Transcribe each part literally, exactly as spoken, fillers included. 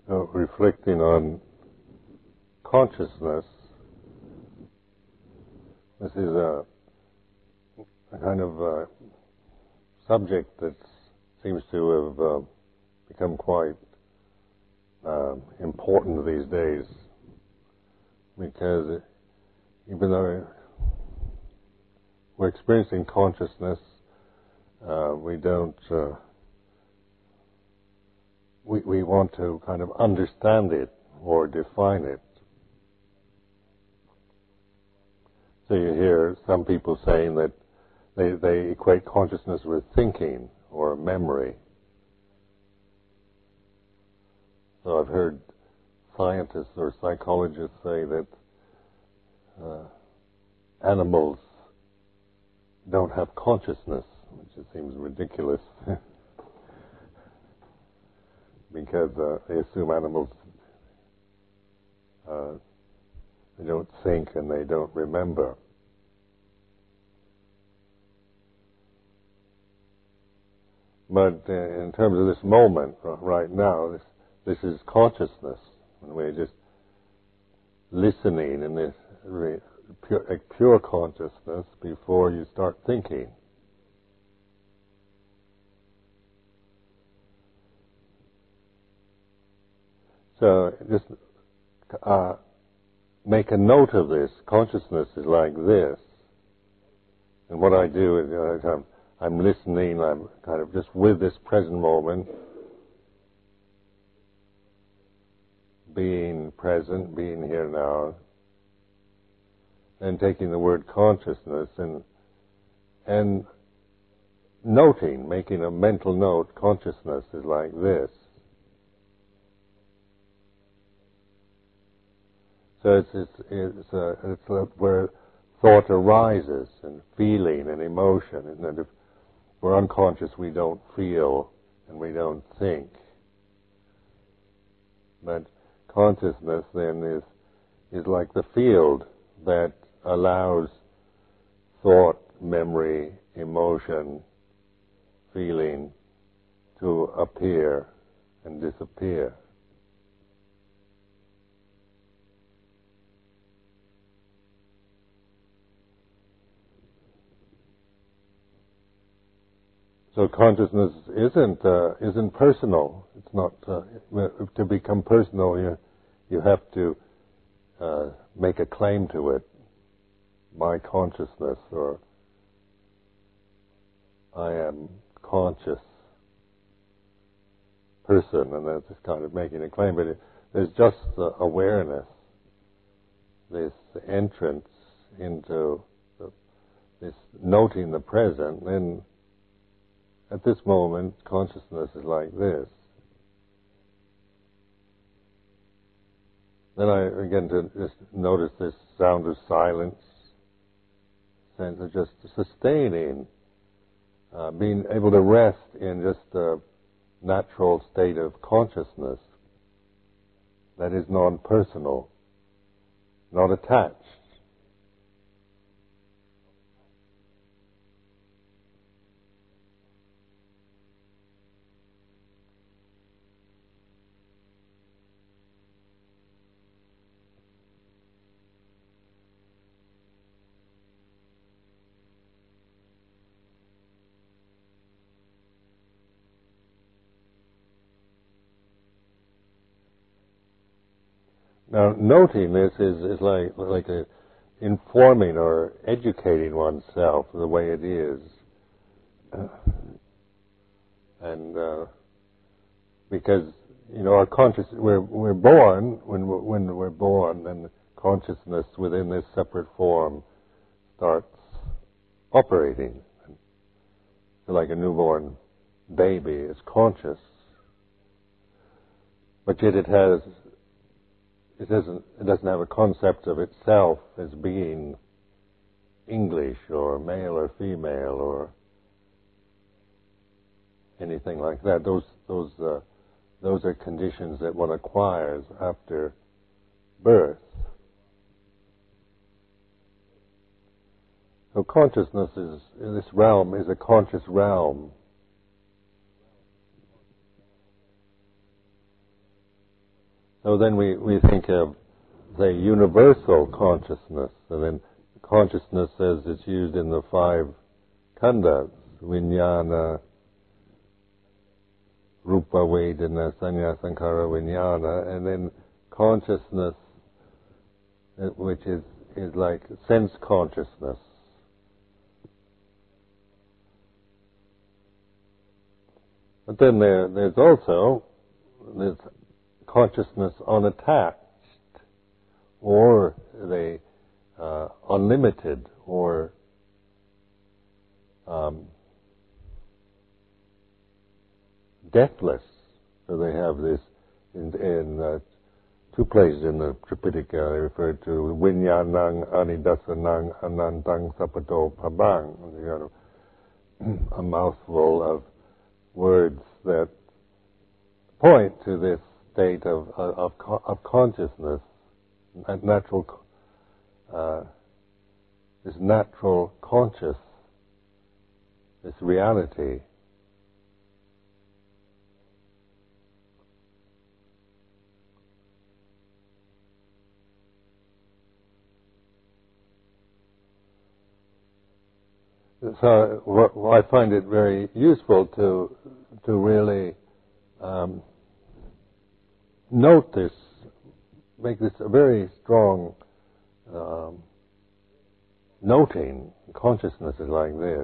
uh, reflecting on consciousness. This is a, a kind of uh subject that seems to have uh, become quite uh, important these days, because even though we're experiencing consciousness, uh, we don't. Uh, we we want to kind of understand it or define it. So you hear some people saying that they they equate consciousness with thinking or memory. So I've heard scientists or psychologists say that uh, animals don't have consciousness, which just seems ridiculous, because uh, they assume animals uh, they don't think and they don't remember. But uh, in terms of this moment right now, this this is consciousness, and we're just listening in this re- pure, like pure consciousness before you start thinking. So just uh, make a note of this. Consciousness is like this, and what I do is uh, I'm, I'm listening. I'm kind of just with this present moment, being present, being here now, and taking the word consciousness and and noting, making a mental note. Consciousness is like this. So it's it's it's, uh, it's uh, where thought arises and feeling and emotion, and if we're unconscious, we don't feel and we don't think. But consciousness then is is like the field that allows thought, memory, emotion, feeling to appear and disappear. So consciousness isn't uh, isn't personal. It's not uh, to become personal. You you have to uh, make a claim to it. My consciousness, or I am conscious person, and that's just kind of making a claim. But it, there's just the awareness, this entrance into the, this noting the present, and at this moment, consciousness is like this. Then I begin to just notice this sound of silence, sense of just sustaining, uh, being able to rest in just a natural state of consciousness that is non-personal, not attached. Now, noting this is, is like like a, informing or educating oneself the way it is, uh, and uh, because you know our conscious we're we're born when we're, when we're born, and consciousness within this separate form starts operating. So like a newborn baby is conscious, but yet it has. It doesn't, it doesn't have a concept of itself as being English or male or female or anything like that. Those, those, uh, those are conditions that one acquires after birth. So consciousness is, in this realm, is a conscious realm. So then we, we think of, say, universal consciousness, and then consciousness as it's used in the five khandhas, vijnana, rupa, vedana, sanya, sankhara, vijnana, and then consciousness, which is, is like sense consciousness. But then there, there's also there's consciousness unattached, or the uh, unlimited, or um, deathless. So they have this in, in uh, two places in the Tripitaka. They refer to Vinyanang Anidasanang Anantang Sapato Pabang. You know, a mouthful of words that point to this state of of, of consciousness, natural, uh, this natural conscious, this reality. So well, I find it very useful to to really um, note this, make this a very strong um, noting. Consciousness is like this,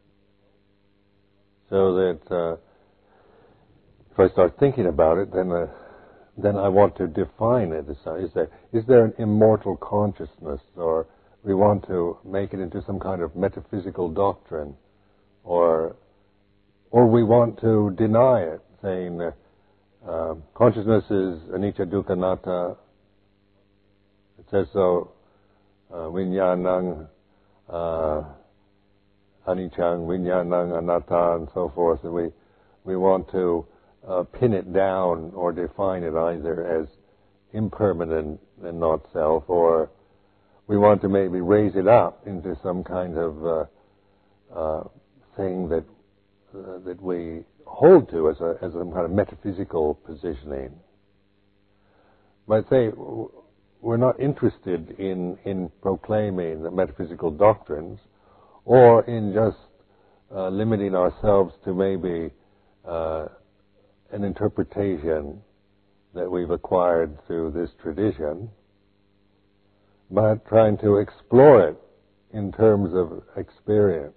so that uh, if I start thinking about it, then uh, then I want to define it. Is there is there an immortal consciousness, or we want to make it into some kind of metaphysical doctrine, or or we want to deny it, saying uh, uh, consciousness is anicca dukkha anatta. It says so, uh, vinyanang uh, aniccang, vinyanang anatta, and so forth. And we we want to uh, pin it down or define it either as impermanent and not self, or we want to maybe raise it up into some kind of uh, uh, thing that uh, that we hold to as a as some kind of metaphysical positioning. But say we're not interested in in proclaiming the metaphysical doctrines, or in just uh, limiting ourselves to maybe uh, an interpretation that we've acquired through this tradition, but trying to explore it in terms of experience.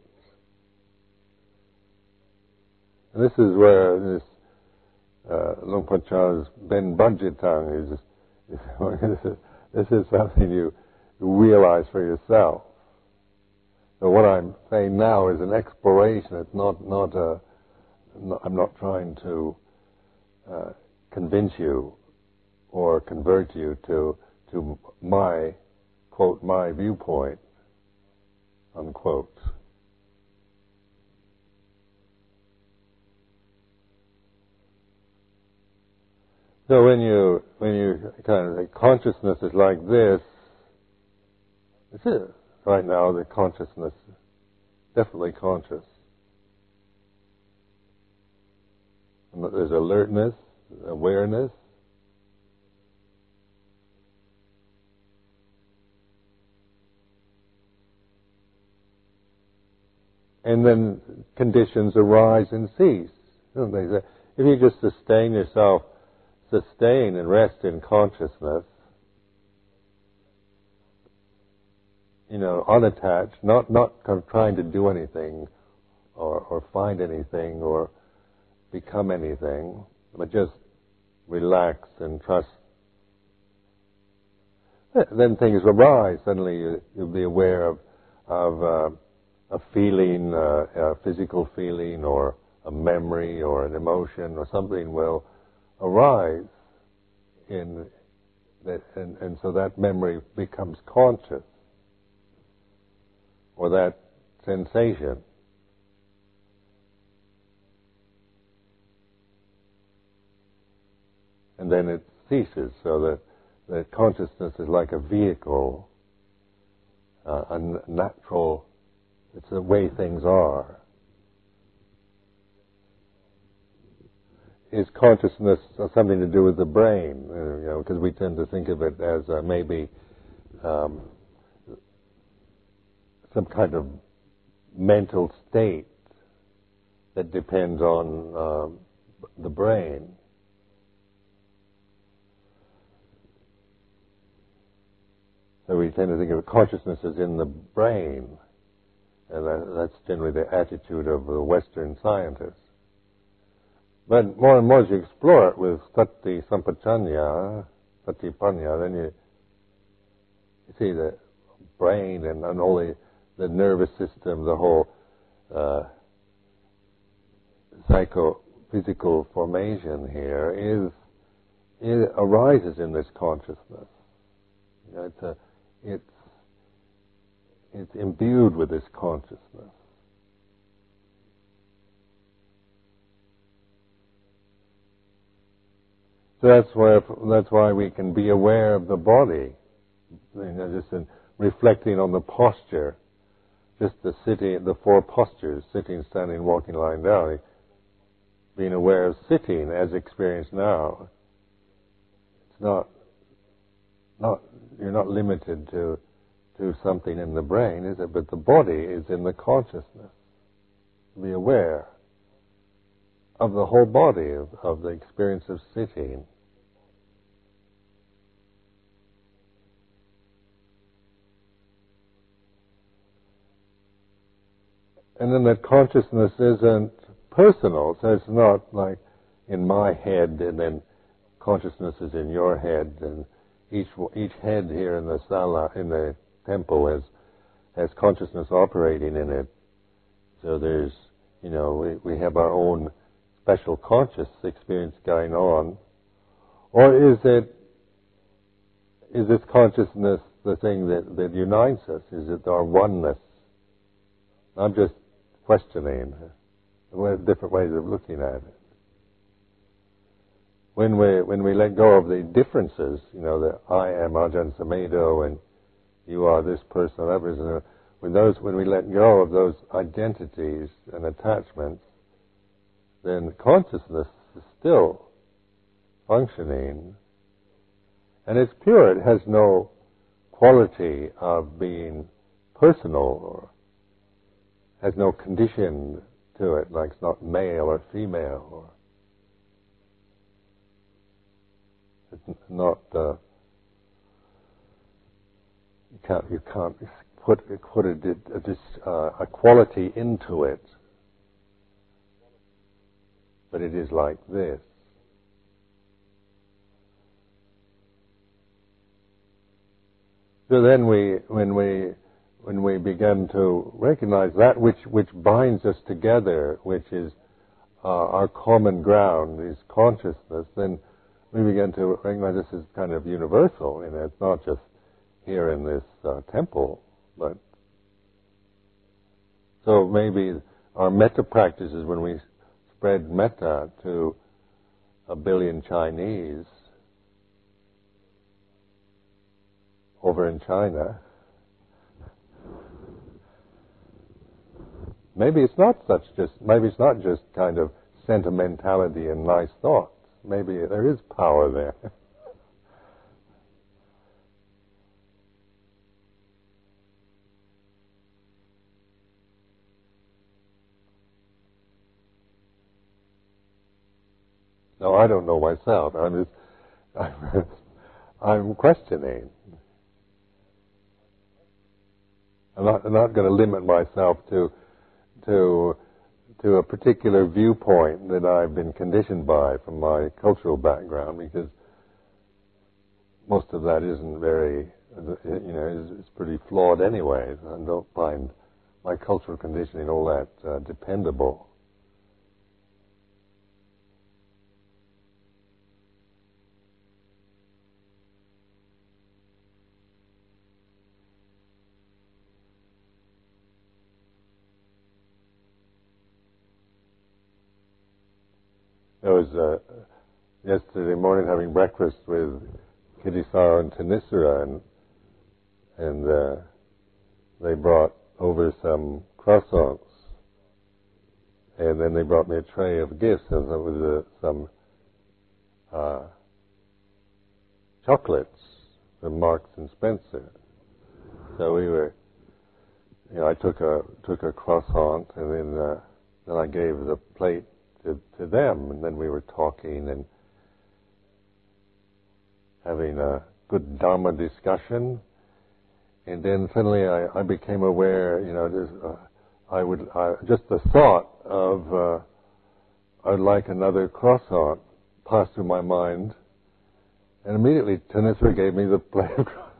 And this is where this uh, Luang Por Chah's Ben Bajitang is, is this is something you realize for yourself. So what I'm saying now is an exploration. It's not not a. Not, I'm not trying to uh, convince you or convert you to to my quote my viewpoint unquote. So when you when you kind of like consciousness is like this, this is right now the consciousness definitely conscious. And there's alertness, awareness, and then conditions arise and cease. Don't they? If you just sustain yourself, sustain and rest in consciousness, you know, unattached, not not kind of trying to do anything or, or find anything or become anything, but just relax and trust. Then things arise. Suddenly you, you'll be aware of of uh, a feeling, uh, a physical feeling, or a memory, or an emotion, or something will arise in that, and, and so that memory becomes conscious, or that sensation. And then it ceases, so that, that consciousness is like a vehicle, uh, a n- natural, it's the way things are. is consciousness something to do with the brain? Uh, you know, because we tend to think of it as uh, maybe um, some kind of mental state that depends on uh, the brain. So we tend to think of consciousness as in the brain, and that, that's generally the attitude of the Western scientists. But more and more as you explore it with sati sampajanya, satipanya, then you, you see the brain and, and all the, the nervous system, the whole uh, psychophysical formation here is, it arises in this consciousness. You know, it's a It's, it's imbued with this consciousness. So that's why that's why we can be aware of the body, you know, just in reflecting on the posture, just the sitting, the four postures: sitting, standing, walking, lying down. Being aware of sitting as experienced now. It's not not you're not limited to to something in the brain, is it? But the body is in the consciousness. Be aware of the whole body, of, of the experience of sitting. And then that consciousness isn't personal, so it's not like in my head and then consciousness is in your head, and each each head here in the sala, in the temple, has has consciousness operating in it. So there's, you know, we, we have our own special conscious experience going on. Or is it, is this consciousness the thing that, that unites us? Is it our oneness? I'm just questioning different ways of looking at it. When we when we let go of the differences, you know, that I am Ajahn Sumedho and you are this person or that person, when those when we let go of those identities and attachments, then consciousness is still functioning, and it's pure. It has no quality of being personal or has no condition to it, like it's not male or female, or it's not. Uh, you can't. You can't put put a, a, a quality into it, but it is like this. So then we, when we, when we begin to recognize that which which binds us together, which is uh, our common ground, is consciousness, then we begin to recognize this is kind of universal. You know, it's not just here in this uh, temple, but so maybe our metta practices, when we spread metta to a billion Chinese over in China, maybe it's not such just, maybe it's not just kind of sentimentality and nice thoughts. Maybe there is power there. No, I don't know myself. I'm just, I'm, I'm questioning. I'm not, I'm not going to limit myself to to to a particular viewpoint that I've been conditioned by from my cultural background, because most of that isn't very, you know, is, is pretty flawed anyway. I don't find my cultural conditioning all that uh, dependable. I was uh, yesterday morning having breakfast with Kittisaro and Tanisara, and and uh, they brought over some croissants, and then they brought me a tray of gifts, and it was uh, some uh, chocolates from Marks and Spencer. So we were, you know, I took a took a croissant, and then uh, then I gave the plate to, to them, and then we were talking and having a good Dhamma discussion, and then suddenly I, I became aware, you know, there's, uh, I would I, just the thought of uh, I'd like another croissant passed through my mind, and immediately Tanisra gave me the plate of croissant.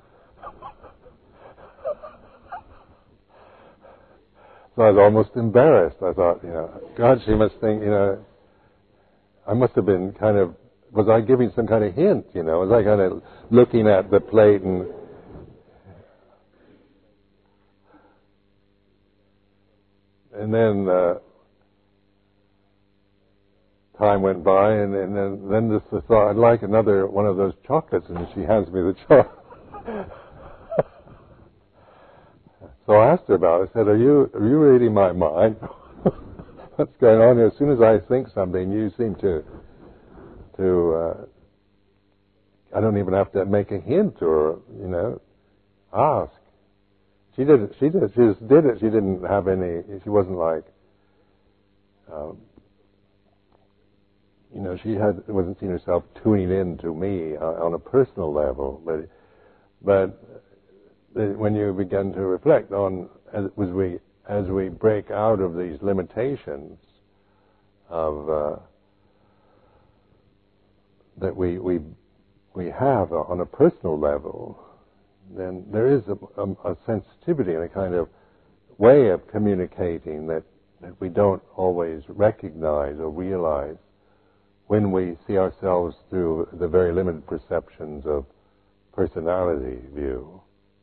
So I was almost embarrassed. I thought, you know, God, she must think, you know, I must have been kind of, was I giving some kind of hint, you know? Was I kind of looking at the plate and... And then uh, time went by, and, and then, then just the thought, I'd like another one of those chocolates, and she hands me the chocolate. So I asked her about it. I said, are you, are you reading my mind? What's going on here? As soon as I think something, you seem to... to uh, I don't even have to make a hint or, you know, ask. She did it. She did it. She just did it. She didn't have any. She wasn't like, um, you know, she had wasn't seeing herself tuning in to me uh, on a personal level. But but when you begin to reflect on as we as we break out of these limitations of uh, that we we we have on a personal level, then there is a, a, a sensitivity and a kind of way of communicating that, that we don't always recognize or realize when we see ourselves through the very limited perceptions of personality view.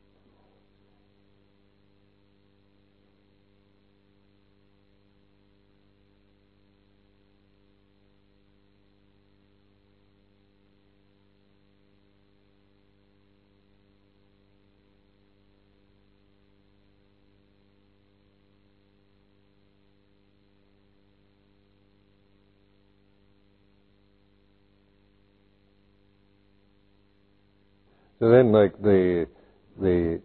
So then, like the the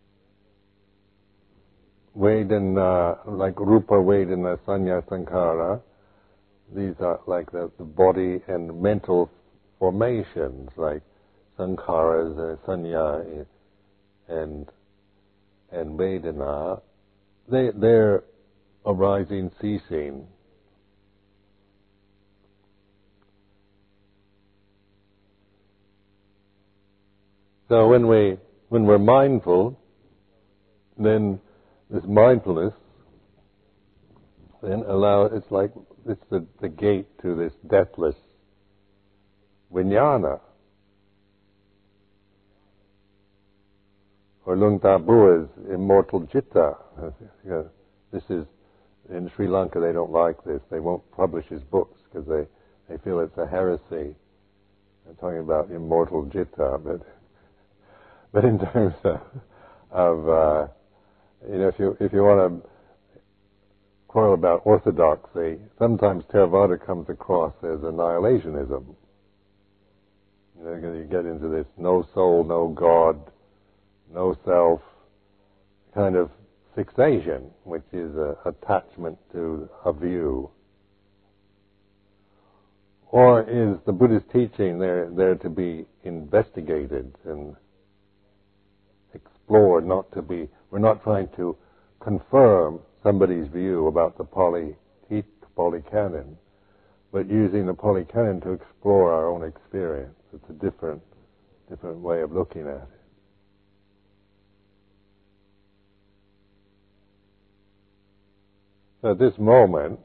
Vedana, like Rupa Vedana, Sanya Sankhara, these are like the, the body and mental formations, like Sankharas, uh, Sanya, and and Vedana. They they're arising, ceasing. So when we when we're mindful, then this mindfulness then allow it's like it's the, the gate to this deathless vijnana. Or Lung Tabua's immortal citta. You know, this is in Sri Lanka. They don't like this. They won't publish his books because they, they feel it's a heresy. I'm talking about immortal citta, but but in terms of, of uh, you know, if you if you want to quarrel about orthodoxy, sometimes Theravada comes across as annihilationism. You know, you get into this no soul, no God, no self kind of fixation, which is a attachment to a view. Or is the Buddhist teaching there there to be investigated and explored, not to be, we're not trying to confirm somebody's view about the Pali, Pali Canon, but using the Pali Canon to explore our own experience. It's a different, different way of looking at it. So at this moment,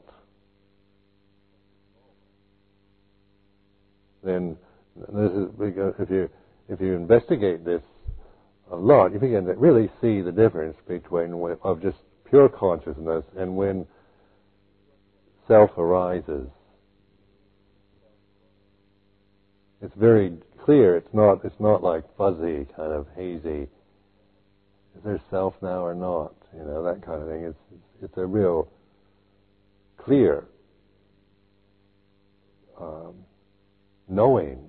then this is because if you if you investigate this a lot, you begin to really see the difference between when, of just pure consciousness and when self arises. It's very clear. It's not. It's not like fuzzy, kind of hazy. Is there self now or not? You know, that kind of thing. It's it's, it's a real clear um, knowing.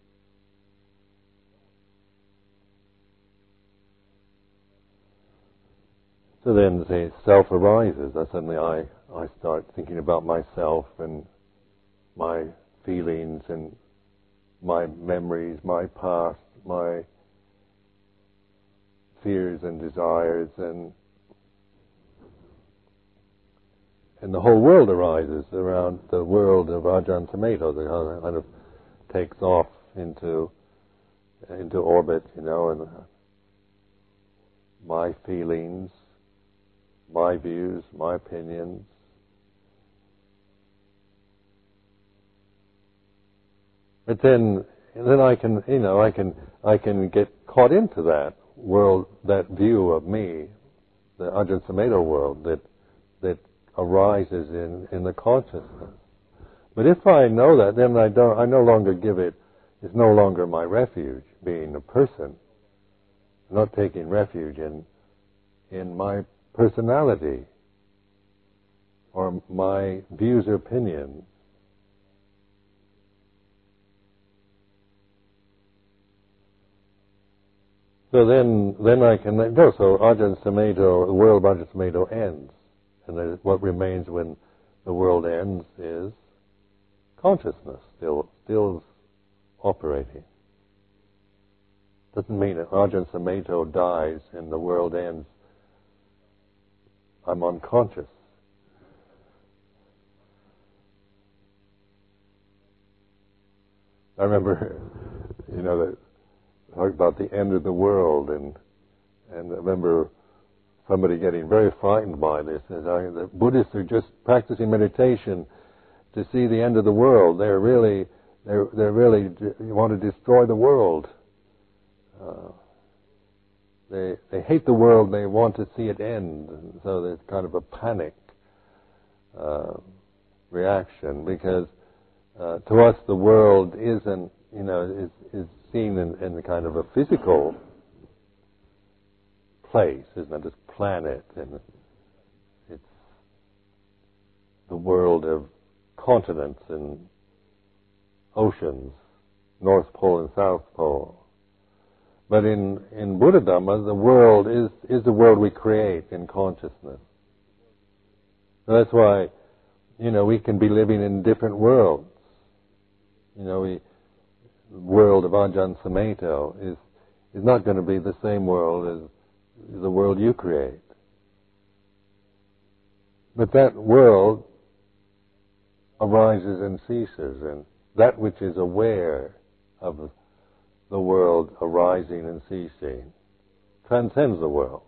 So then, say, self arises. That suddenly I, I start thinking about myself and my feelings and my memories, my past, my fears and desires, and and the whole world arises around the world of Ajahn Sumedho. That kind of takes off into into orbit, you know, and my feelings, my views, my opinions. But then, then I can, you know, I can, I can get caught into that world, that view of me, the Ajahn Sumedho world that that arises in, in the consciousness. But if I know that, then I don't, I no longer give it. It's no longer my refuge, being a person. I'm not taking refuge in in my personality or my views or opinions. So then, then I can let go. So Ajahn Sumedho, the world of Ajahn Sumedho ends, and what remains when the world ends is consciousness, still, still operating. Doesn't mean that Ajahn Sumedho dies and the world ends. I'm unconscious. I remember, you know, that talk about the end of the world, and and I remember somebody getting very frightened by this. As I, the Buddhists are just practicing meditation to see the end of the world. They're really, they're they're really they want to destroy the world. Uh, they they hate the world. They want to see it end. And so there's kind of a panic uh, reaction, because uh, to us the world isn't, you know, is is seen in, in the kind of a physical place, isn't it? This planet, and it's the world of continents and oceans, North Pole and South Pole. But in, in Buddha Dhamma, the world is, is the world we create in consciousness. So that's why, you know, we can be living in different worlds. You know, we the world of Ajahn Sumedho is is not going to be the same world as the world you create. But that world arises and ceases, and that which is aware of the world arising and ceasing transcends the world.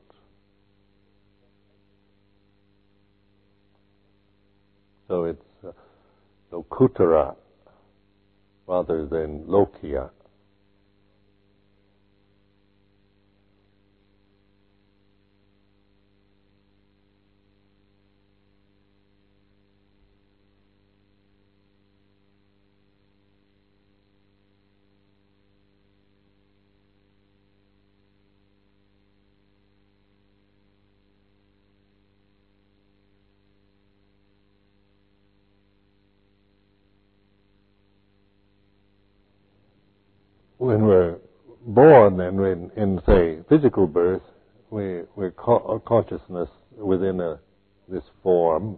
So it's uh, Lokutara rather than Lokiya. When we're born and in, in say, physical birth, we, we're co- consciousness within a, this form,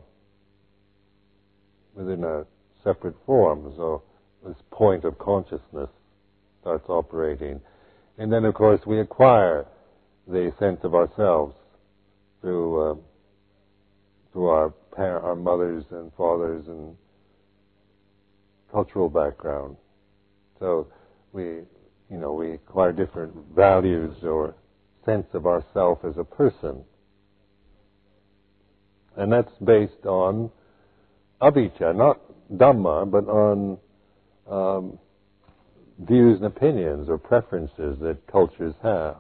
within a separate form. So this point of consciousness starts operating. And then, of course, we acquire the sense of ourselves through, uh, through our, par- our mothers and fathers and cultural background. So we, you know, we acquire different values or sense of ourself as a person. And that's based on avijja, not Dhamma, but on um, views and opinions or preferences that cultures have.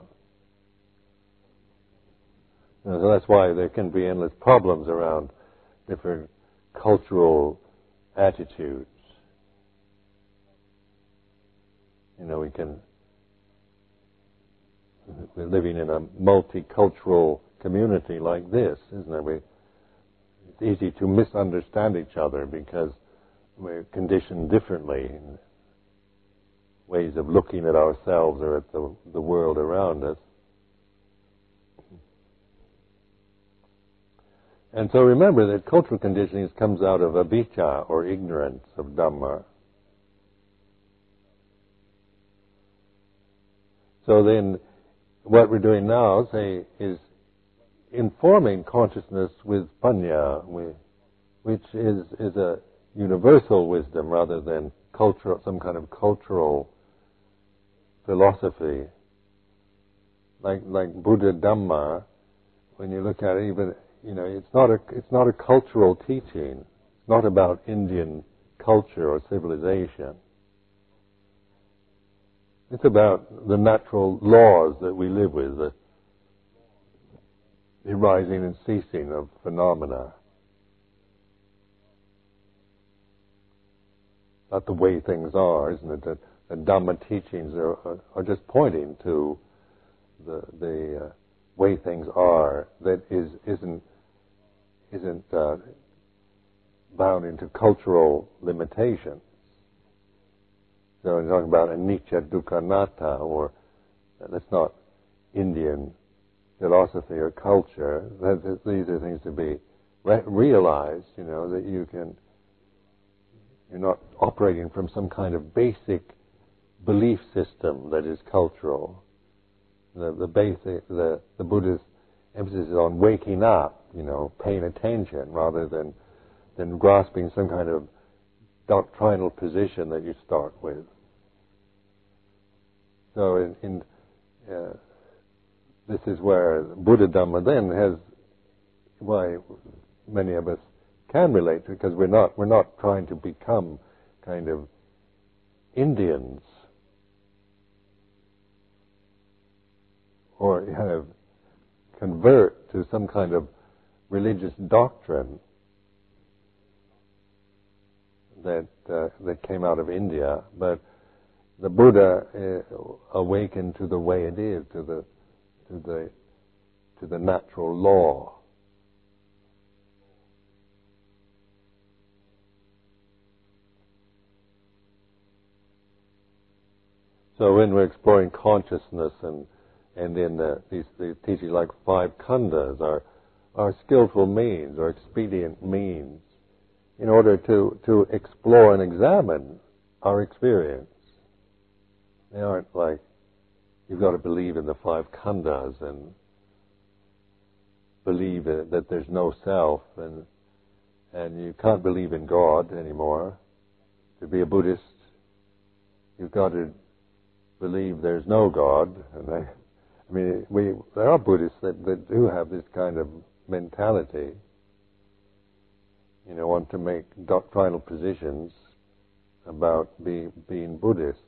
And so that's why there can be endless problems around different cultural attitudes. You know, we can, we're living in a multicultural community like this, isn't it? We, it's easy to misunderstand each other because we're conditioned differently. ways of looking at ourselves or at the, the world around us. And so remember that cultural conditioning comes out of avijja, or ignorance of Dhamma. So then, what we're doing now, say, is informing consciousness with panya, which is, is a universal wisdom rather than cultural, some kind of cultural philosophy. Like like Buddha Dhamma, when you look at it, even you know, it's not a it's not a cultural teaching. It's not about Indian culture or civilization. It's about the natural laws that we live with, the, the rising and ceasing of phenomena. Not the way things are, isn't it? That the Dhamma teachings are, are, are just pointing to the the uh, way things are. That is isn't isn't uh, bound into cultural limitations. So we're talking about anicca, dukkha, anatta, or uh, that's not Indian philosophy or culture. That, that these are things to be re- realized. You know that you can. You're not operating from some kind of basic belief system that is cultural. The, the basic, the, the Buddhist emphasis is on waking up, you know, paying attention, rather than than grasping some kind of doctrinal position that you start with. So, in, in uh, this is where Buddha Dhamma then has why many of us can relate to, because we're not we're not trying to become kind of Indians or kind of convert to some kind of religious doctrine that uh, that came out of India, but the Buddha uh, awakened to the way it is, to the to the to the natural law. So when we're exploring consciousness and and in the, these, these teachings like five khandhas are are skillful means or expedient means in order to, to explore and examine our experience. They aren't like you've got to believe in the five khandhas and believe that there's no self and and you can't believe in God anymore. To be a Buddhist, you've got to believe there's no God. And they, I mean, we there are Buddhists that, that do have this kind of mentality. You know, want to make doctrinal positions about be, being Buddhists.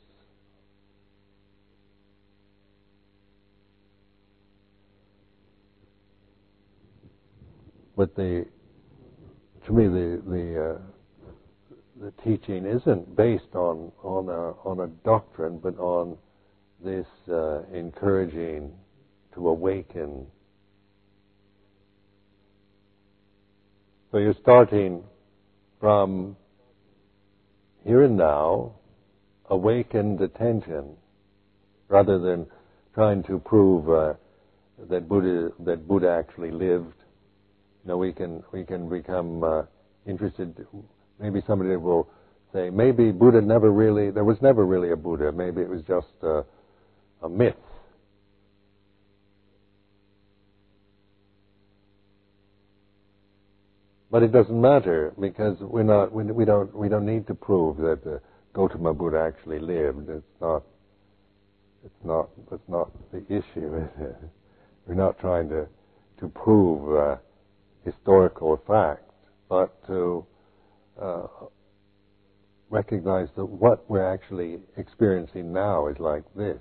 But the, to me, the the uh, the teaching isn't based on on a on a doctrine, but on this uh, encouraging to awaken. So you're starting from here and now, awakened attention, rather than trying to prove uh, that Buddha that Buddha actually lived. You know, we can we can become uh, interested. Maybe somebody will say, maybe Buddha never really, there was never really a Buddha. Maybe it was just a, a myth. But it doesn't matter, because we're not, we, we don't, we don't need to prove that uh, Gautama Buddha actually lived. It's not, it's not, that's not the issue, is it? We're not trying to to prove uh, historical fact, but to uh, recognize that what we're actually experiencing now is like this.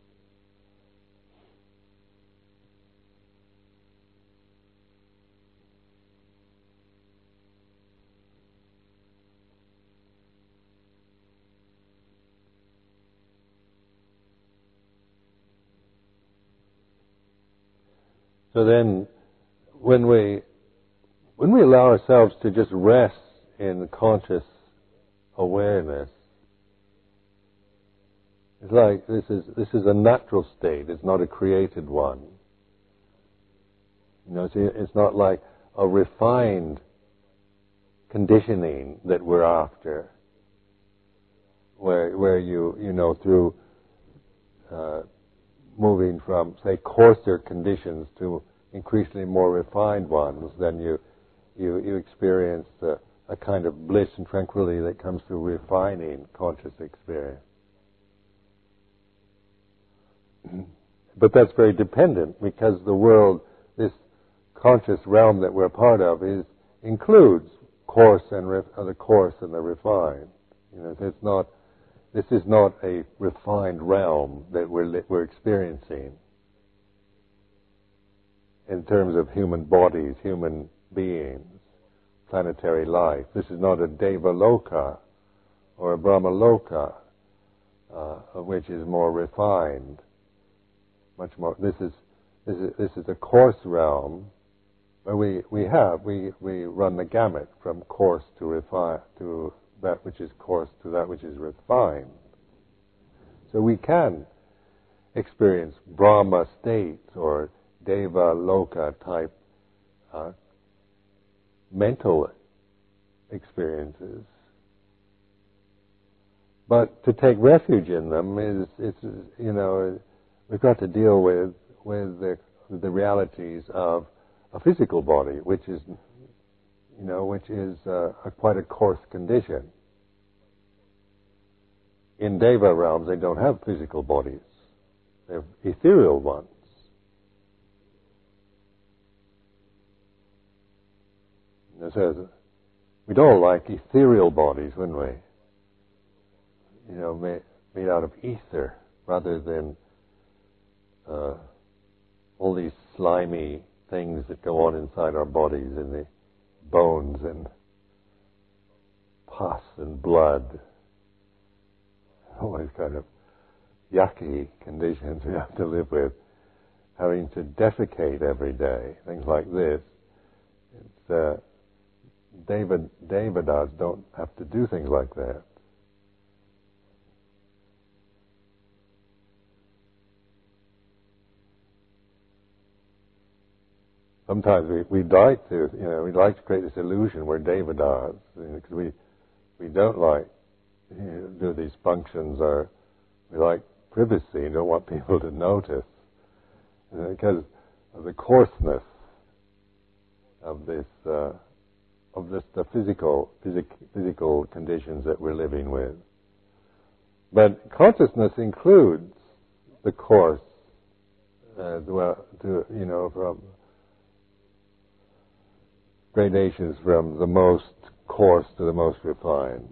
So then, when we when we allow ourselves to just rest in conscious awareness, It's like this is this is a natural state. It's not a created one. You know, it's, it's not like a refined conditioning that we're after, where where you you know through uh, moving from say coarser conditions to increasingly more refined ones, then you you you experience uh, a kind of bliss and tranquility that comes through refining conscious experience. But that's very dependent, because the world, this conscious realm that we're part of, is includes coarse and re, uh, the coarse and the refined. You know, it's not. This is not a refined realm that we're li- we're experiencing in terms of human bodies, human beings, planetary life. This is not a Deva Loka or a Brahma Loka, uh, which is more refined. Much more. This is this is this is a coarse realm where we we have we we run the gamut from coarse to refine to that which is coarse to that which is refined. So we can experience Brahma states or Deva Loka type uh, mental experiences, but to take refuge in them is it's you know. We've got to deal with with the, the realities of a physical body, which is, you know, which is uh, a, quite a coarse condition. In Deva realms, they don't have physical bodies; they have ethereal ones. And it says we'd all like ethereal bodies, wouldn't we? You know, made, made out of ether rather than Uh, all these slimy things that go on inside our bodies, in the bones and pus and blood, all these kind of yucky conditions we have to live with, having to defecate every day, things like this. It's, uh, David, Devadas don't have to do things like that. Sometimes we, we'd like to, you know, we'd like to create this illusion we're Devadas, because you know, we we don't like you know, do these functions, or we like privacy and don't want people to notice, you know, because of the coarseness of this uh, of this the physical physic, physical conditions that we're living with. But consciousness includes the coarse, uh, well, to, you know, from gradations from the most coarse to the most refined.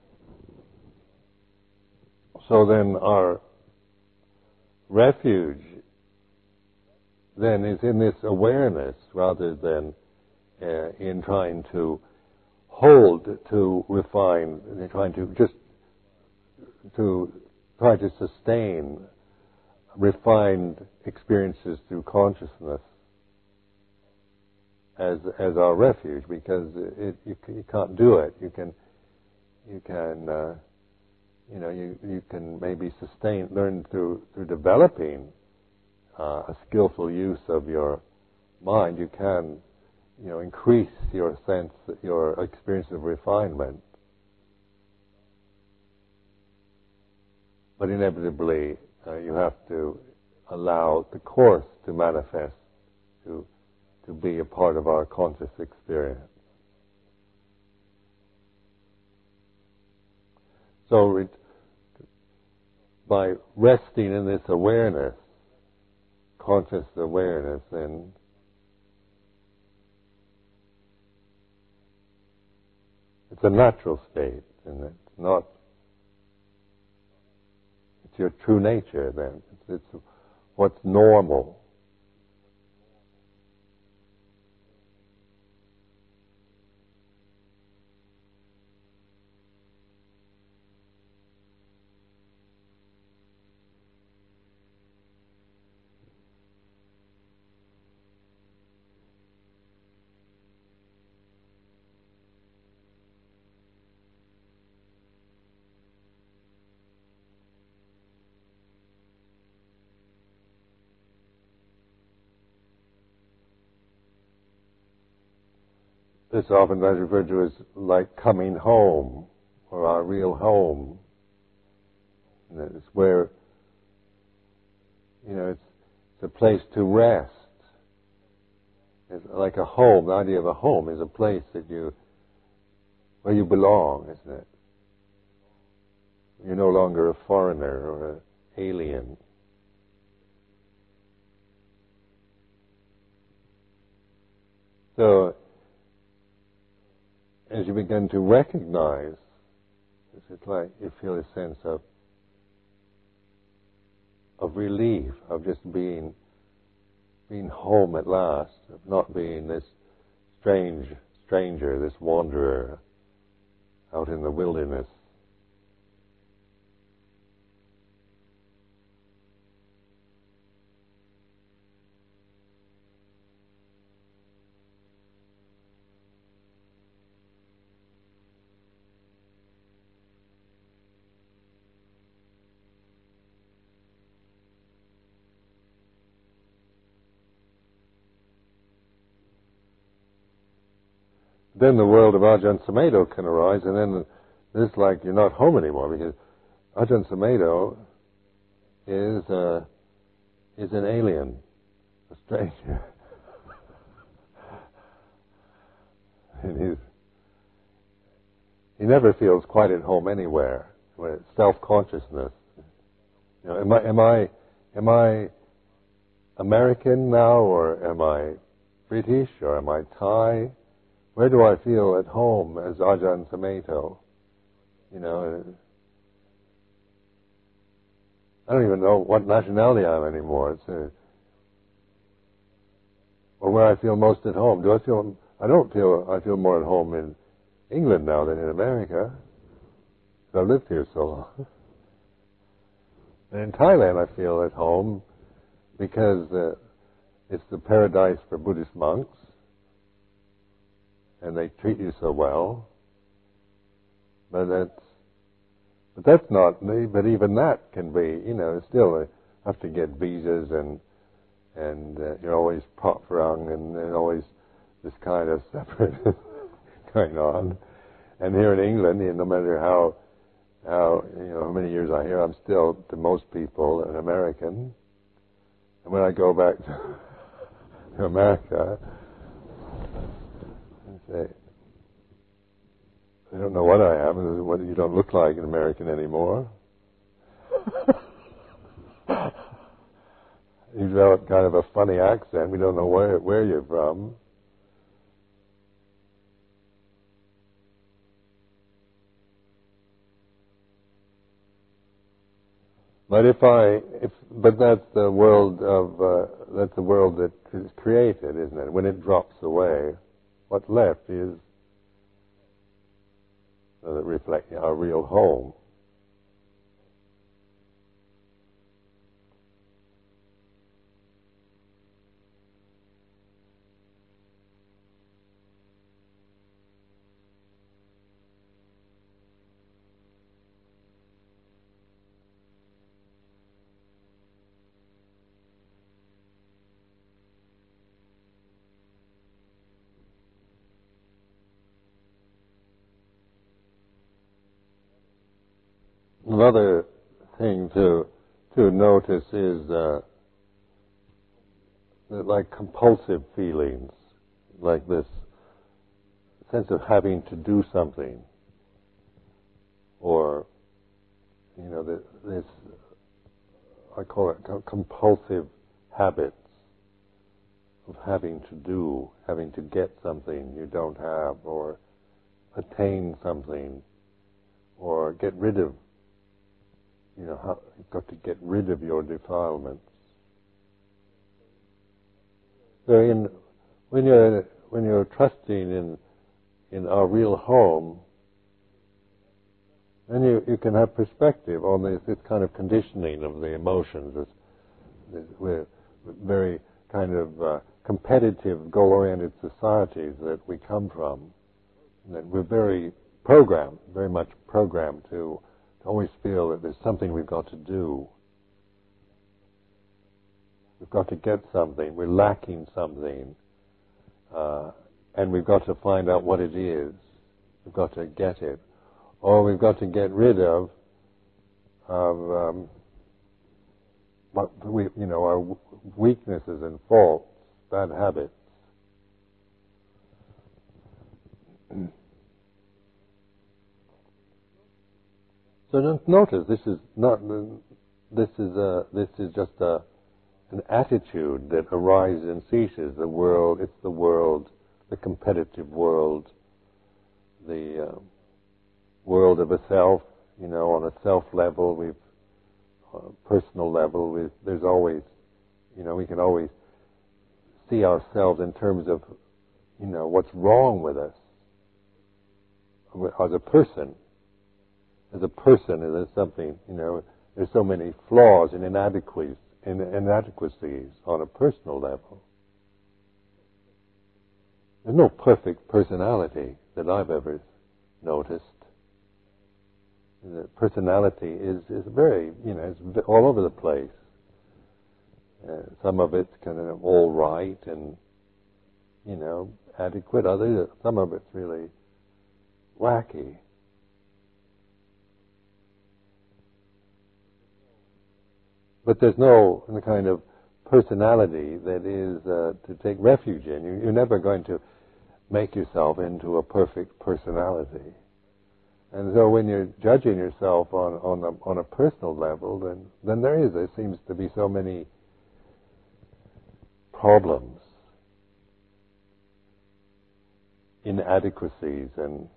So then our refuge then is in this awareness rather than uh, in trying to hold to refine, trying to just to try to sustain refined experiences through consciousness as as our refuge, because it, you, you can't do it. You can you can uh, you know you you can maybe sustain learn through through developing uh, a skillful use of your mind. You can you know increase your sense, your experience of refinement, but inevitably uh, you have to allow the course to manifest, to to be a part of our conscious experience. So it, by resting in this awareness, conscious awareness, then it's a natural state, and it's not. It's your true nature. Then it's, it's what's normal. this oftentimes referred to as like coming home, or our real home. And it's where, you know, it's, it's a place to rest. It's like a home. The idea of a home is a place that you, where you belong, isn't it? You're no longer a foreigner or an alien. So, as you begin to recognize, it's like you feel a sense of of relief, of just being being home at last, of not being this strange stranger, this wanderer out in the wilderness. Then the world of Ajahn Sumedho can arise, and then it's like you're not home anymore, because Ajahn Sumedho is uh, is an alien, a stranger. And he's, he never feels quite at home anywhere. When it's self-consciousness. You know, am I am I am I American now, or am I British, or am I Thai? Where do I feel at home as Ajahn Sumedho? You know, I don't even know what nationality I am anymore. It's a, or where I feel most at home. Do I feel? I don't feel. I feel more at home in England now than in America. I've lived here so long. And in Thailand, I feel at home because uh, it's the paradise for Buddhist monks. And they treat you so well, but that's but that's not me. But even that can be, you know, still uh, have to get visas, and and uh, you're always prop-rung, and there's always this kind of separate going on. And here in England, you know, no matter how how you know how many years I here, I'm still to most people an American. And when I go back to, to America, Say, I don't know what I am. What, you don't look like an American anymore. You develop kind of a funny accent. We don't know where where you're from. But if I, if but that's the world of uh, that's the world that is created, isn't it? When it drops away, what's left is uh, that reflect our real home. Another thing to to notice is uh, that like compulsive feelings, like this sense of having to do something, or you know, this, this I call it compulsive habits of having to do, having to get something you don't have, or attain something, or get rid of. You know, how, you've got to get rid of your defilements. So, in when you're when you're trusting in in our real home, then you, you can have perspective on this, this kind of conditioning of the emotions. This, this, we're very kind of uh, competitive, goal-oriented societies that we come from. And that we're very programmed, very much programmed to always feel that there's something we've got to do. We've got to get something. We're lacking something. Uh, and we've got to find out what it is. We've got to get it. Or we've got to get rid of, of um, what we, you know, our weaknesses and faults, bad habits. So notice, this is not. This is a. This is just a, an attitude that arises and ceases. The world. It's the world, the competitive world, the uh, world of a self. You know, on a self level, we've on a personal level. We've, there's always, you know, we can always see ourselves in terms of, you know, what's wrong with us as a person. As a person, there's something, you know, there's so many flaws and inadequacies, inadequacies on a personal level. There's no perfect personality that I've ever noticed. The personality is, is very, you know, it's all over the place. Uh, some of it's kind of all right and, you know, adequate. Others, some of it's really wacky. But there's no kind of personality that is uh, to take refuge in. You, you're never going to make yourself into a perfect personality. And so when you're judging yourself on, on, a, on a personal level, then, then there is, there seems to be so many problems, inadequacies and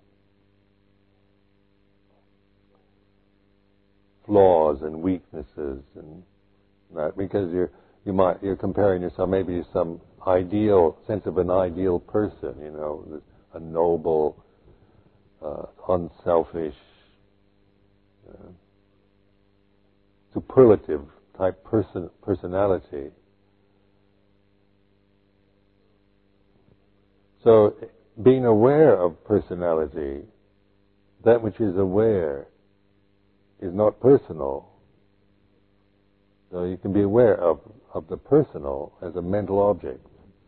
flaws and weaknesses and that, because you're you might you're comparing yourself maybe to some ideal sense of an ideal person, you know, a noble, uh, unselfish, uh, superlative type person personality. So, being aware of personality, that which is aware, is not personal. So you can be aware of, of the personal as a mental object.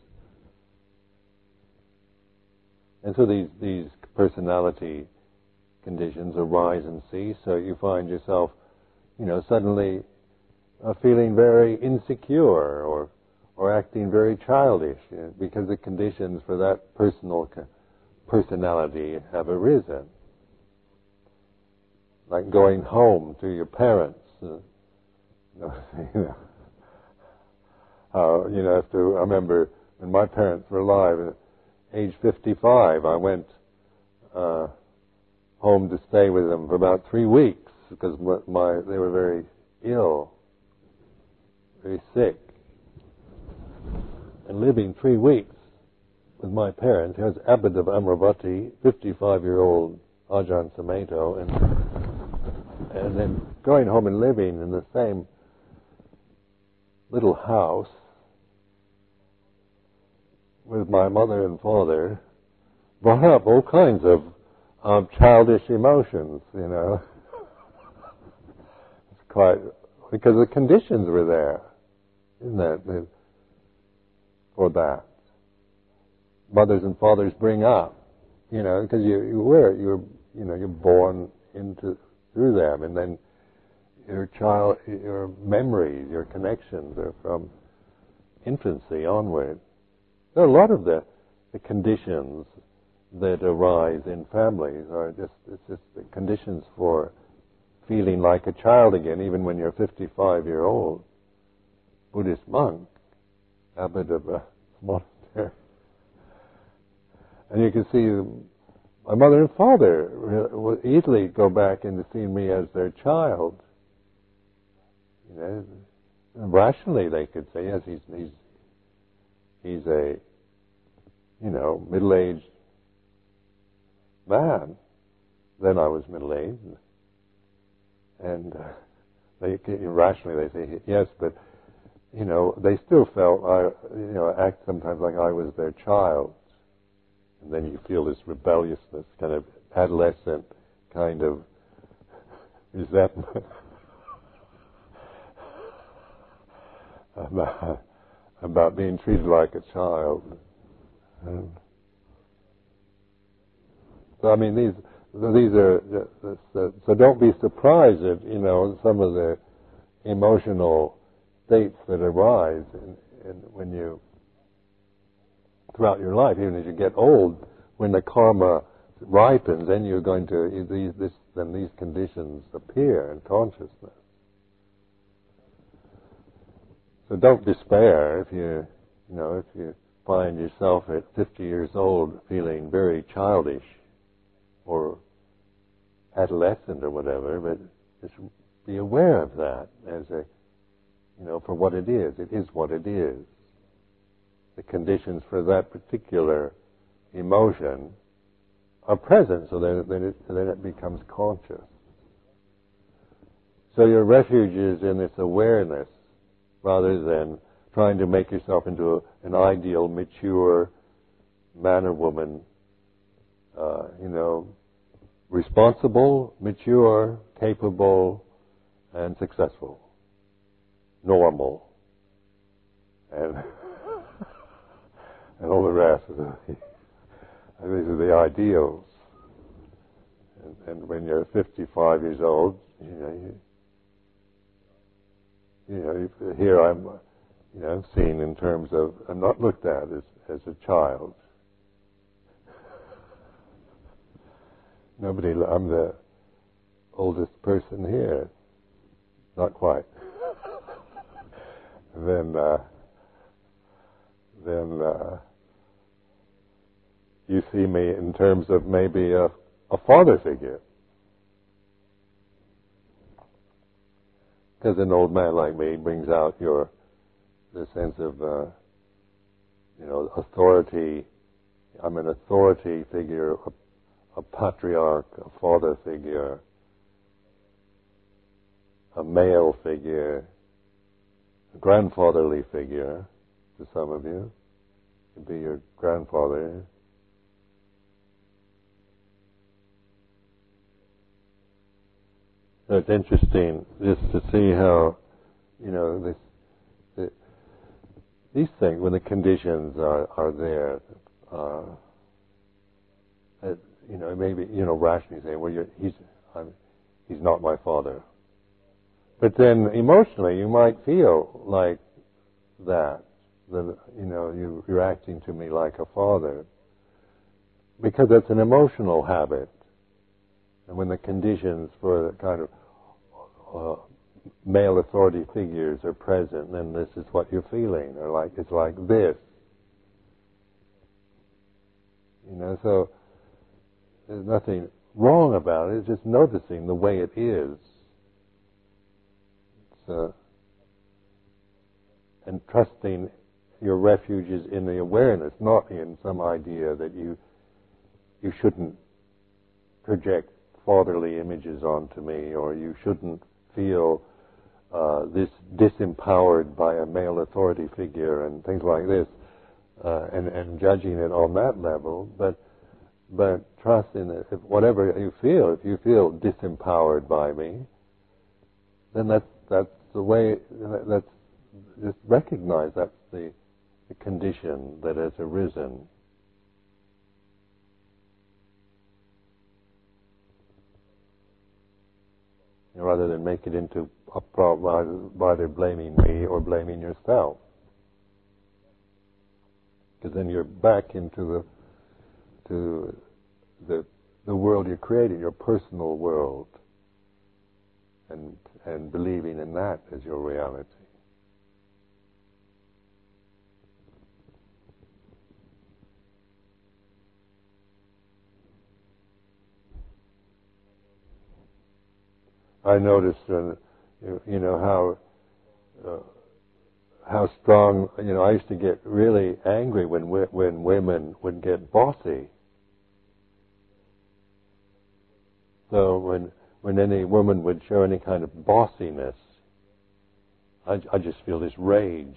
And so these, these personality conditions arise and cease, so you find yourself, you know, suddenly uh, feeling very insecure or or acting very childish, you know, because the conditions for that personal personality have arisen. Like going home to your parents. Uh, you know, uh, you know, after, I remember when my parents were alive, at age fifty-five, I went uh, home to stay with them for about three weeks because my they were very ill, very sick. And living three weeks with my parents, he was Abbot of Amravati, fifty-five-year-old Ajahn Sumedho, and and then going home and living in the same little house with my mother and father brought up all kinds of um, childish emotions, you know. It's quite, because the conditions were there, isn't it, for that. Mothers and fathers bring up, you know, because you, you were, you're, you know, you're born into, through them, and then your child, your memories, your connections are from infancy onward. There are a lot of the, the conditions that arise in families are just, it's just the conditions for feeling like a child again, even when you're a fifty-five-year-old Buddhist monk, abbot of a monastery. And you can see my mother and father will easily go back into seeing me as their child. You know, rationally they could say, yes, he's he's he's a, you know, middle-aged man. Then I was middle-aged, and uh, they rationally they say yes, but you know they still felt I, you know, act sometimes like I was their child, and then you feel this rebelliousness, kind of adolescent kind of resentment. About, about being treated like a child. And So I mean, these these are so don't be surprised at you know some of the emotional states that arise in, in, when you throughout your life, even as you get old, when the karma ripens, then you're going to these this then these conditions appear in consciousness. So don't despair if you you know if you find yourself at fifty years old feeling very childish or adolescent or whatever, but just be aware of that as a, you know, for what it is. It is what it is. The conditions for that particular emotion are present, so that then it, then it becomes conscious. So your refuge is in this awareness, rather than trying to make yourself into a, an ideal, mature man or woman, uh, you know, responsible, mature, capable, and successful, normal, and and all the rest. Of the, these are the ideals. And, and when you're fifty-five years old, you know, you, you know, you, here I'm, you know, seen in terms of, I'm not looked at as as a child. Nobody, I'm the oldest person here. Not quite. then, uh, then uh, you see me in terms of maybe a, a father figure. Because an old man like me brings out your the sense of, uh, you know, authority. I'm an authority figure, a, a patriarch, a father figure, a male figure, a grandfatherly figure to some of you. Could be your grandfather. So it's interesting just to see how, you know, this, the, these things, when the conditions are, are there, uh, it, you know, maybe, you know, rationally say, well, you're, he's, I'm, he's not my father. But then emotionally, you might feel like that, that you know, you, you're acting to me like a father, because that's an emotional habit. And when the conditions for the kind of uh, male authority figures are present, then this is what you're feeling, or like it's like this. You know, so there's nothing wrong about it. It's just noticing the way it is. Uh, and trusting your refuge is in the awareness, not in some idea that you you shouldn't project fatherly images onto me, or you shouldn't feel uh, this disempowered by a male authority figure and things like this, uh, and, and judging it on that level. But but trust in it. If whatever you feel, if you feel disempowered by me, then that's that's the way. That's just recognize that's the, the condition that has arisen. Rather than make it into a problem by either blaming me or blaming yourself, because then you're back into the to the the world you're creating, your personal world, and and believing in that as your reality. I noticed, uh, you, you know, how uh, how strong. You know, I used to get really angry when when women would get bossy. So when when any woman would show any kind of bossiness, I, I just feel this rage.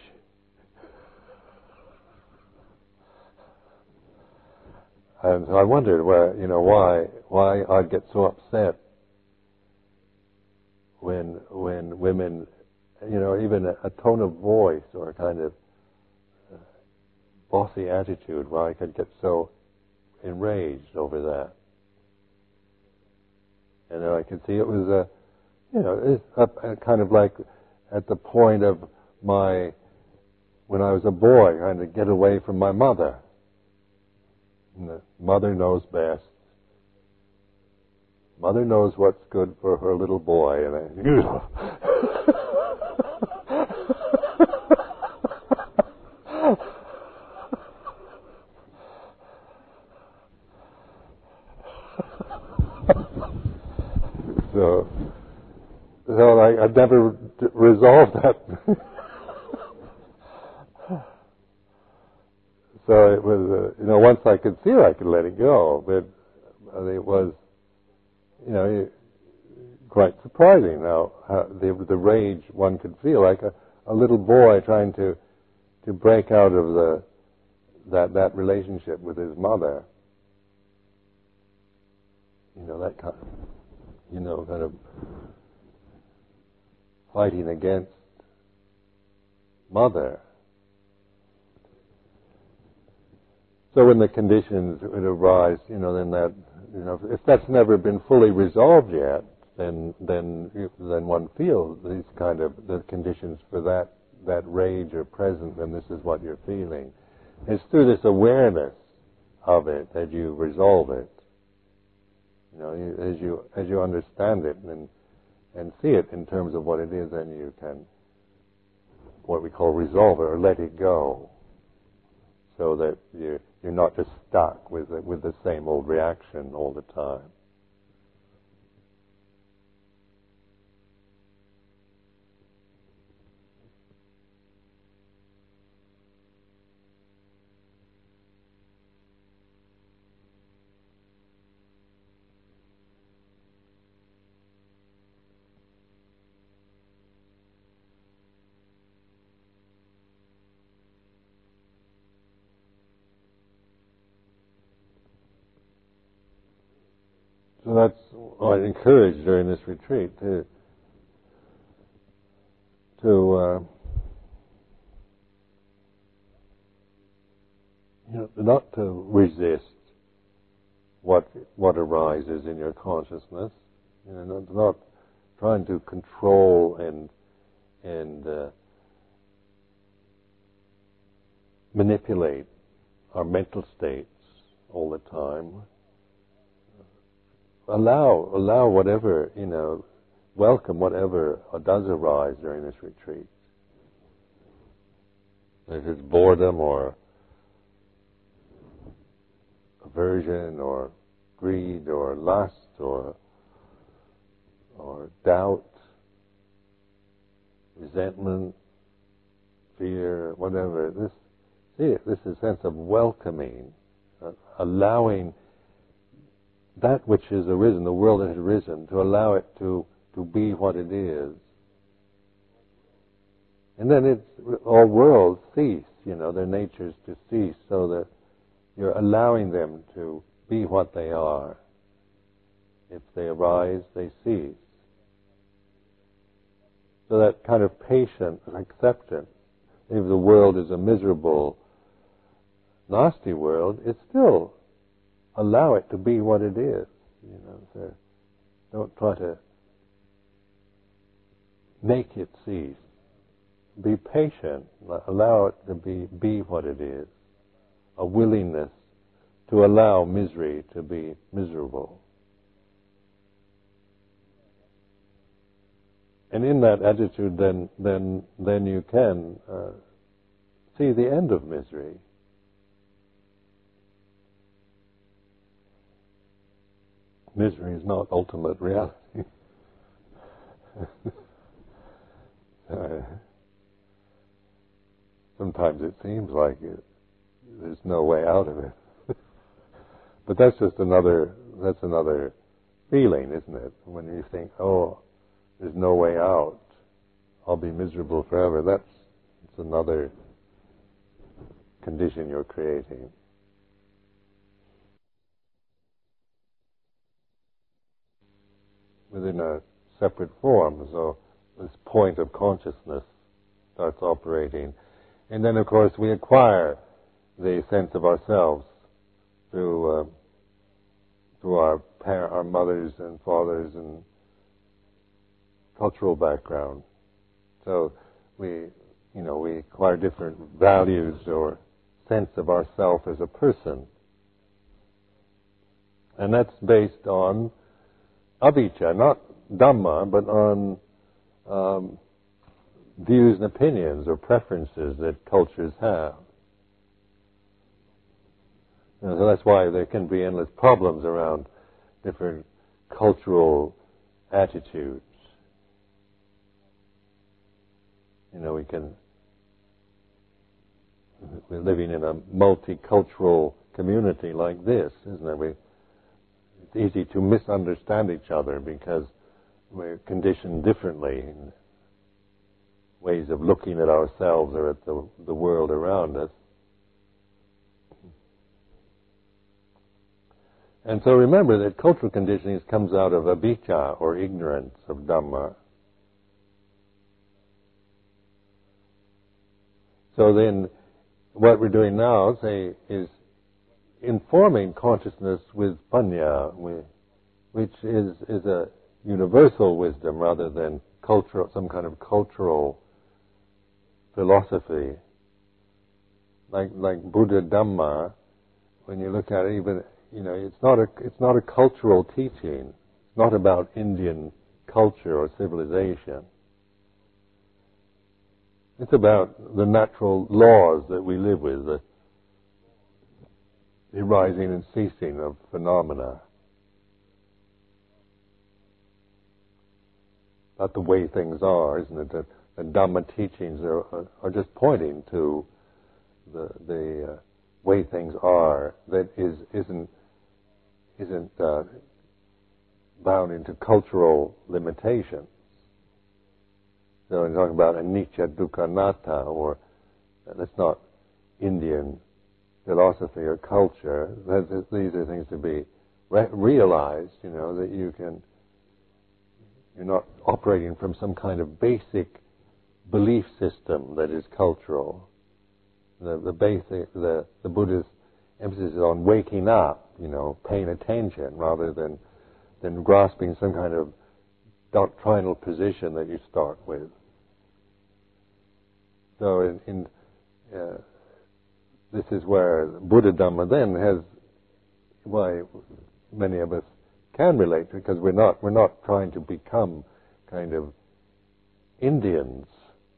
And so I wondered where, you know, why why I'd get so upset when when women, you know, even a, a tone of voice or a kind of uh, bossy attitude, why I could get so enraged over that. And then I could see it was a, you know, it's a, a kind of like at the point of my, when I was a boy, trying to get away from my mother. And the mother knows best. Mother knows what's good for her little boy, and I, you know. so, so I, I never d- resolved that. So it was, uh, you know, once I could see it, I could let it go, but uh, it was, you know, quite surprising now how the, the rage one could feel, like a, a little boy trying to to break out of the that that relationship with his mother. You know, that kind of, you know, kind of fighting against mother. So when the conditions would arise, you know, then that, you know, if that's never been fully resolved yet, then then then one feels these kind of the conditions for that that rage are present, and this is what you're feeling. It's through this awareness of it that you resolve it. You know, you, as you as you understand it and and see it in terms of what it is, then you can what we call resolve it or let it go, so that you you're not just stuck with the, with the same old reaction all the time. So that's what I encourage during this retreat, to to uh, you know, not to resist what what arises in your consciousness. You know, not, not trying to control and and uh, manipulate our mental states all the time. Allow, allow whatever, you know, welcome whatever does arise during this retreat. If it's boredom or aversion or greed or lust or or doubt, resentment, fear, whatever. This, see, this is a sense of welcoming, uh, allowing that which has arisen, the world that has arisen, to allow it to, to be what it is. And then it's, all worlds cease, you know, their natures to cease, so that you're allowing them to be what they are. If they arise, they cease. So that kind of patient acceptance, if the world is a miserable, nasty world, it's still allow it to be what it is. You know, so don't try to make it cease. Be patient. Allow it to be be what it is. A willingness to allow misery to be miserable. And in that attitude, then then then you can uh, see the end of misery. Misery is not ultimate reality. uh, sometimes it seems like it, there's no way out of it. But that's just another, that's another feeling, isn't it? When you think, oh, there's no way out, I'll be miserable forever. That's, it's another condition you're creating. Within a separate form, so this point of consciousness starts operating. And then, of course, we acquire the sense of ourselves through, uh, through our par- our mothers and fathers and cultural background. So we, you know, we acquire different values or sense of ourself as a person. And that's based on avijja, not Dhamma, but on um, views and opinions or preferences that cultures have. And so that's why there can be endless problems around different cultural attitudes. You know, we can, we're living in a multicultural community like this, isn't it? We, it's easy to misunderstand each other because we're conditioned differently in ways of looking at ourselves or at the, the world around us. And so remember that cultural conditioning comes out of avijja, or ignorance of Dhamma. So then what we're doing now, say, is informing consciousness with panya, which is, is a universal wisdom rather than cultural, some kind of cultural philosophy. Like like Buddha Dhamma, when you look at it, even you know, it's not a it's not a cultural teaching. It's not about Indian culture or civilization. It's about the natural laws that we live with, the arising and ceasing of phenomena. Not the way things are, isn't it? The, the Dhamma teachings are, are, are just pointing to the the uh, way things are. That is isn't isn't uh, bound into cultural limitations. So when talking about anicca, dukkha, anatta, or uh, that's not Indian philosophy or culture. That's, these are things to be re- realized. You know that you can. You're not operating from some kind of basic belief system that is cultural. The, the basic, the, the Buddhist emphasis is on waking up, you know, paying attention rather than than grasping some kind of doctrinal position that you start with. So, in, in uh, this is where Buddha Dhamma then has why many of us can relate, because we're not we're not trying to become kind of Indians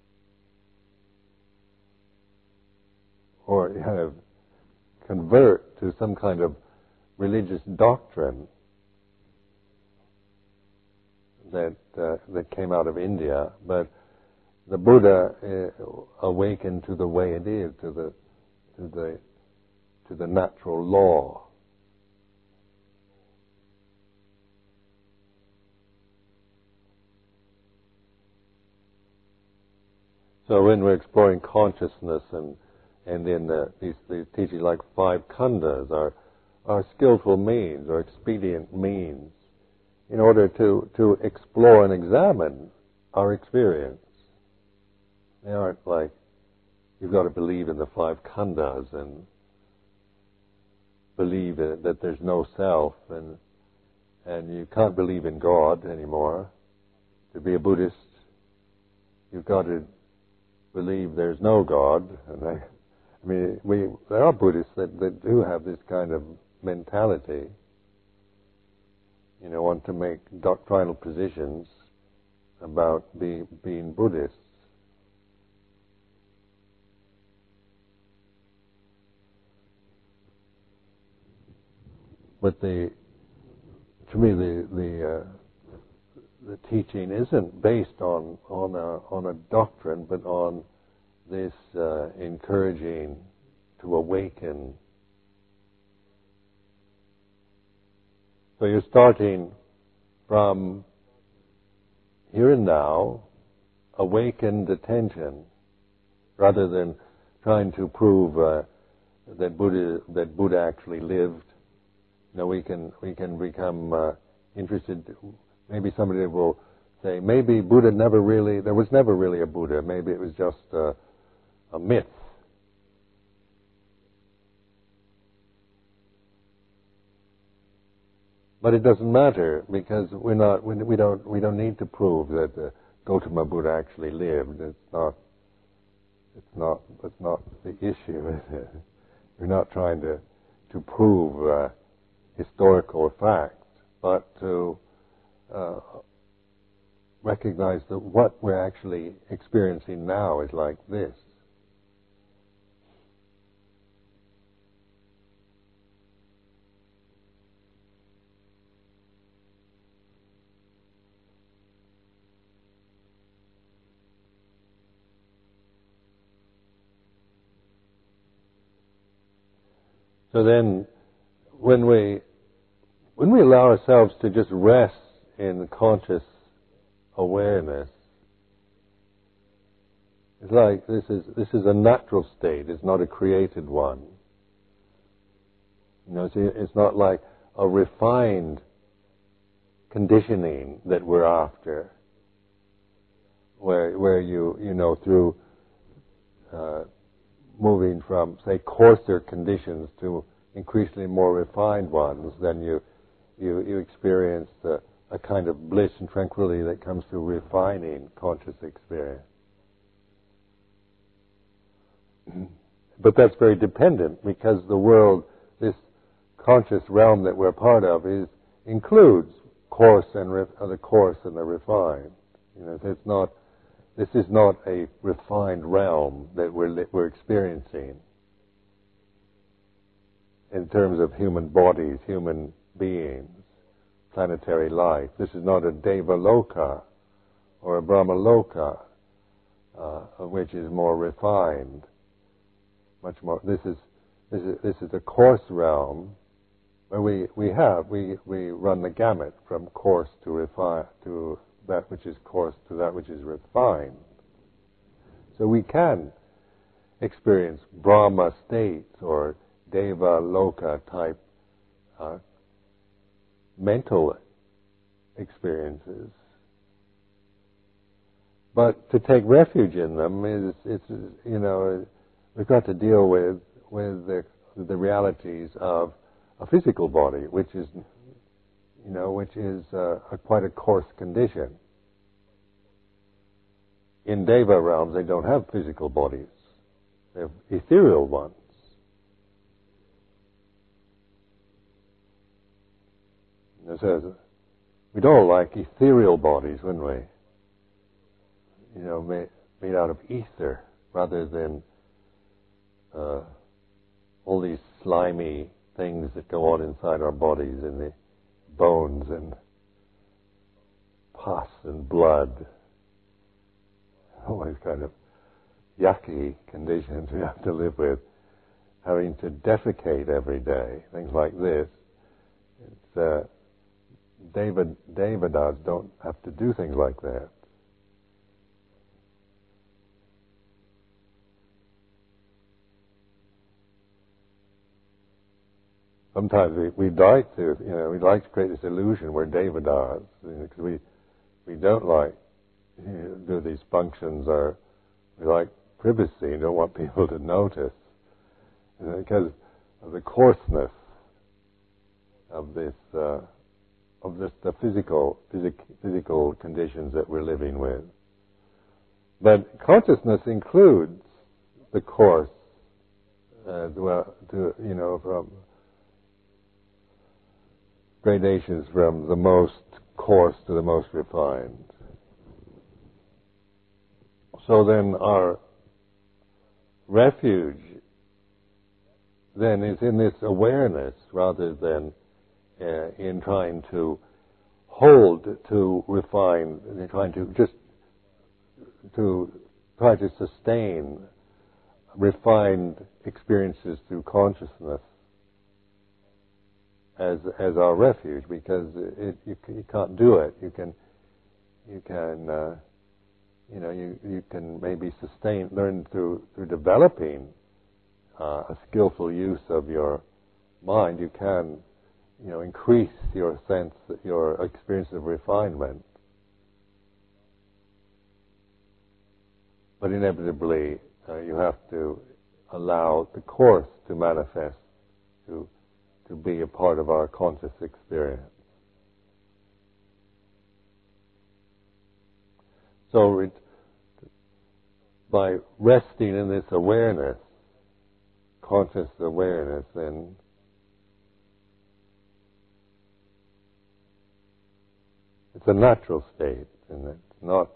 or kind of convert to some kind of religious doctrine that uh, that came out of India, but the Buddha uh, awakened to the way it is, to the to the to the natural law. So when we're exploring consciousness and and in uh, these, these teachings like five khandhas are are skillful means or expedient means in order to, to explore and examine our experience. They aren't like you've got to believe in the five khandhas and believe in, that there's no self and and you can't believe in God anymore. To be a Buddhist, you've got to believe there's no God. And I, I mean, we there are Buddhists that, that do have this kind of mentality. You know, want to make doctrinal positions about be, being Buddhists. But the, to me, the the uh, the teaching isn't based on on a on a doctrine, but on this uh, encouraging to awaken. So you're starting from here and now, awakened attention, rather than trying to prove uh, that Buddha that Buddha actually lived. You know, we can we can become uh, interested. Maybe somebody will say, maybe Buddha never really. There was never really a Buddha. Maybe it was just uh, a myth. But it doesn't matter because we're not. We don't. We don't need to prove that uh, Gautama Buddha actually lived. It's not. It's not. It's not the issue. Is it? We're not trying to to prove uh, historical facts, but to uh, recognize that what we're actually experiencing now is like this. So then, when we when we allow ourselves to just rest in conscious awareness, it's like this is this is a natural state. It's not a created one. You know, it's, it's not like a refined conditioning that we're after, where where you you know through. Uh, moving from, say, coarser conditions to increasingly more refined ones, then you you, you experience the, a kind of bliss and tranquility that comes through refining conscious experience. But that's very dependent because the world, this conscious realm that we're part of, is includes coarse and re, uh, the coarse and the refined. You know, it's not. This is not a refined realm that we're we're experiencing in terms of human bodies, human beings, planetary life. This is not a Deva Loka or a Brahma Loka, uh, which is more refined. Much more. This is this is this is a coarse realm where we we have we we run the gamut from coarse to refine to that which is coarse to that which is refined. So we can experience Brahma states or Deva Loka type uh, mental experiences. But to take refuge in them is, it's, you know, we've got to deal with with the, the realities of a physical body, which is you know, which is uh, a quite a coarse condition. In Deva realms, they don't have physical bodies. They have ethereal ones. It says, we'd all like ethereal bodies, wouldn't we? You know, made, made out of ether, rather than uh, all these slimy things that go on inside our bodies in the bones and pus and blood. All these kind of yucky conditions we have to live with, having to defecate every day, things like this. It's, uh, David, Devadas don't have to do things like that. Sometimes we, we'd like to, you know, we'd like to create this illusion we're Devadas, because you know, we we don't like you know, do these functions, or we like privacy, don't want people to notice, you know, because of the coarseness of this, uh, of this the physical physic, physical conditions that we're living with. But consciousness includes the coarse, uh, well, to you know from. gradations from the most coarse to the most refined. So then our refuge then is in this awareness rather than uh, in trying to hold to refine, trying to just to try to sustain refined experiences through consciousness as as our refuge, because it, you, you can't do it. You can you can uh, you know you you can maybe sustain learn through through developing uh, a skillful use of your mind. You can you know increase your sense, your experience of refinement, but inevitably uh, you have to allow the course to manifest, to to be a part of our conscious experience. So it, by resting in this awareness, conscious awareness, then it's a natural state, and it's not.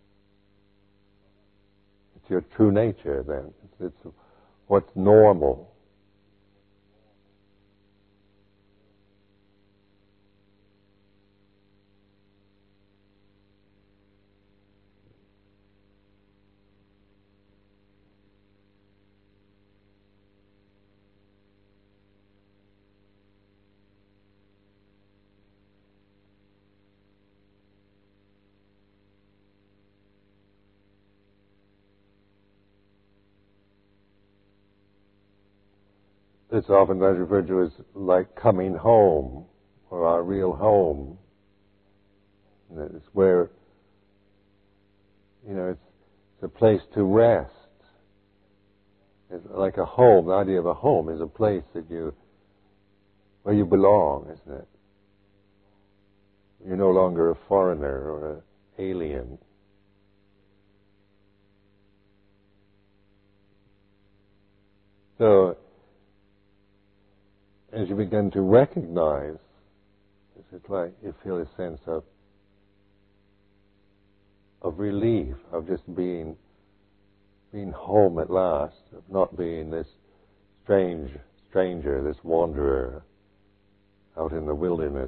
It's your true nature. Then it's, it's what's normal. It's often referred to as like coming home, or our real home. And it's where, you know, it's, it's a place to rest. It's like a home. The idea of a home is a place that you, where you belong, isn't it? You're no longer a foreigner or an alien. So, as you begin to recognize, it's like you feel a sense of of relief, of just being being home at last, of not being this strange stranger, this wanderer out in the wilderness.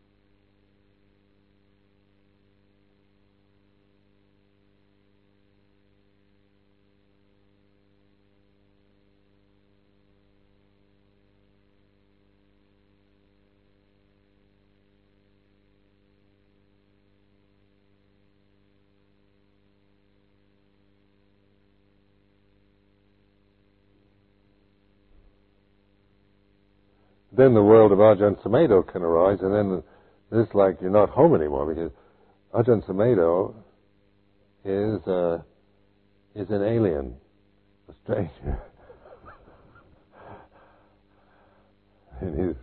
Then the world of Ajahn Sumedho can arise, and then it's like you're not home anymore, because Ajahn Sumedho is uh, is an alien, a stranger. And he's,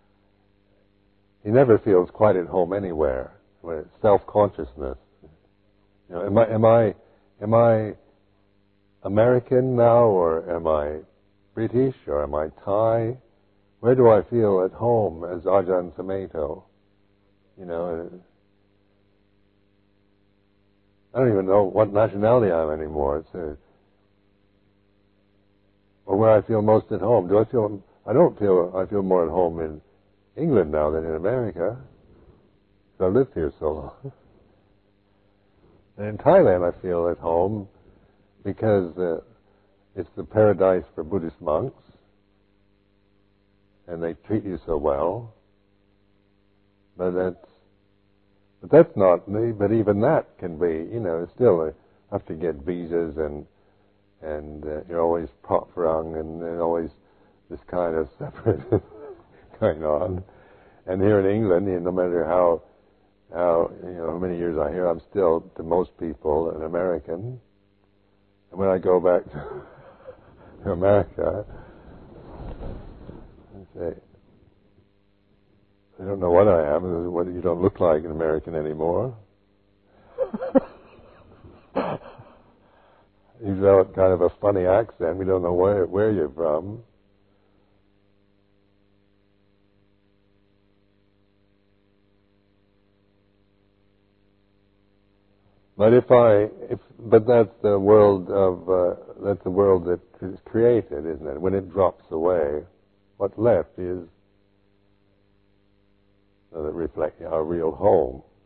he never feels quite at home anywhere. Where it's self-consciousness. You know, am I am I am I American now, or am I British, or am I Thai? Where do I feel at home as Ajahn Sumedho? You know, I don't even know what nationality I am anymore. It's a, or where I feel most at home. Do I feel? I don't feel. I feel more at home in England now than in America. I've lived here so long. And in Thailand, I feel at home because uh, it's the paradise for Buddhist monks. And they treat you so well, but that's but that's not me. But even that can be, you know, still uh, have to get visas, and and uh, you're always prop-rung, and there's always this kind of separate going on. And here in England, you know, no matter how how you know how many years I'm here, I'm still to most people an American. And when I go back to, to America, Say, I don't know what I am. What you don't look like an American anymore. You develop kind of a funny accent. We don't know where where you're from. But if I, if but that's the world of uh, that's the world that is created, isn't it? When it drops away, what's left is uh, that reflects our real home.